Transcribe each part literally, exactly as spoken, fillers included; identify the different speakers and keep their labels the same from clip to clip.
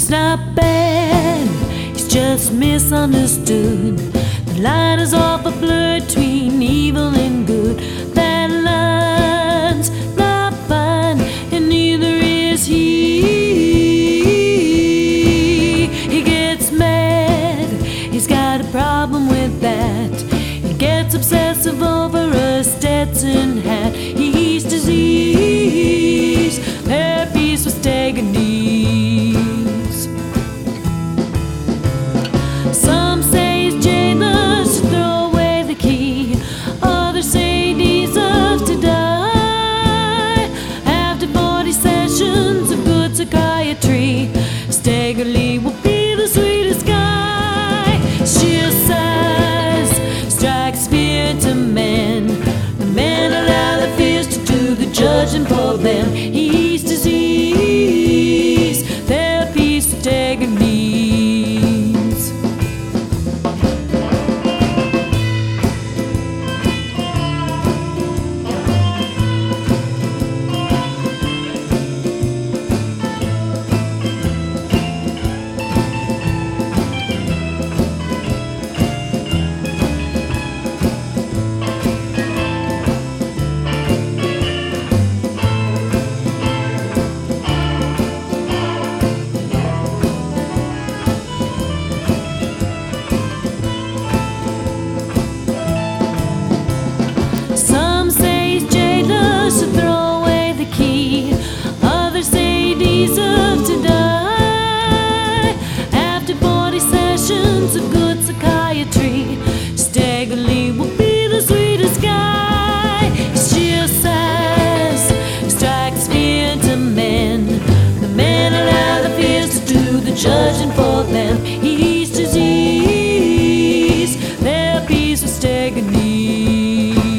Speaker 1: He's not bad, he's just misunderstood. The line is awful blurred between evil and good. That line's not fine, and neither is he. He gets mad, he's got a problem with that. He gets obsessive over a Stetson hat. He's diseased, herpes with Steganese. Some say he's jailers to throw away the key. Others say he deserves to die after forty sessions of good psychiatry. Stegerly will be the sweetest guy. Sheer size strikes fear to men. The men allow their fears to do the judging for them. He's diseased, therapies for Steganese. Some say he's jailers to throw away the key. Others say he deserves to die after forty sessions of good psychiatry. Stegerly will be the sweetest guy. Sheer size strikes fear to men. The men allow the fears to do the judging for them. He's diseased, therapies for Steganese.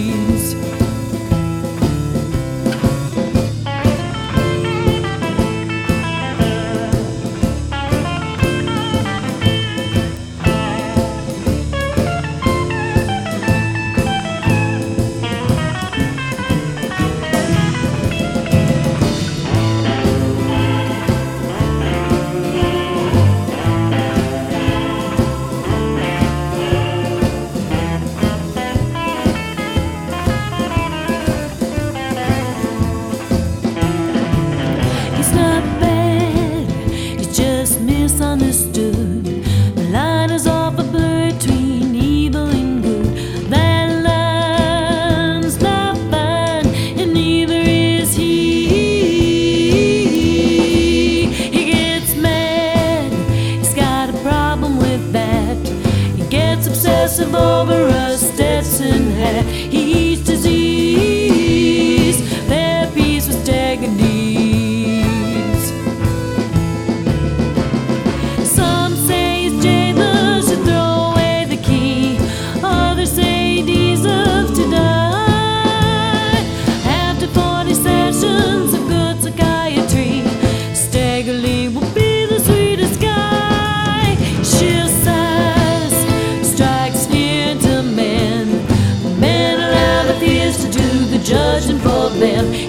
Speaker 1: He's not bad, he's just misunderstood. The line is awful blurred between evil and good. That line's not fine, and neither is he. He gets mad, he's got a problem with that. He gets obsessive over a Stetson hat. He's diseased, therapies with Steganese. Stegerly will be the sweetest guy. Sheer size strikes fear to men. Men allow the fears to do the judging for them.